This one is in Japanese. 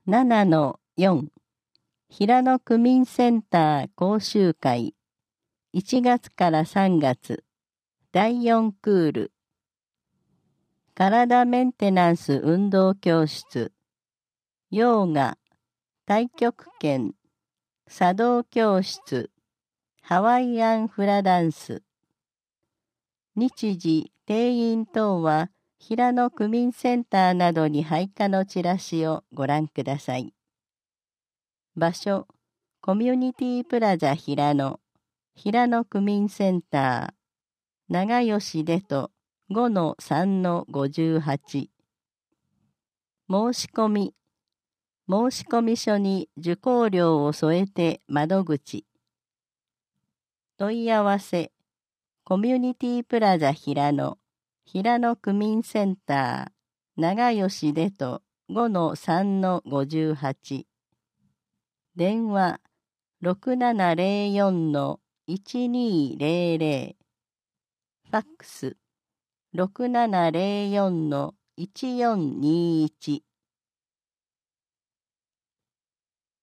7-4 平野区民センター講習会1月から3月第4クール体メンテナンス運動教室ヨーガ太極拳茶道教室ハワイアンフラダンス日時定員等は平野区民センターなどに配下のチラシをご覧ください。場所コミュニティプラザ平野区民センター長吉でと 5-3-58 申し込み書に受講料を添えて窓口問い合わせコミュニティプラザ平野区民センター長吉でと 5-3-58 電話 6704-1200 ファックス 6704-1421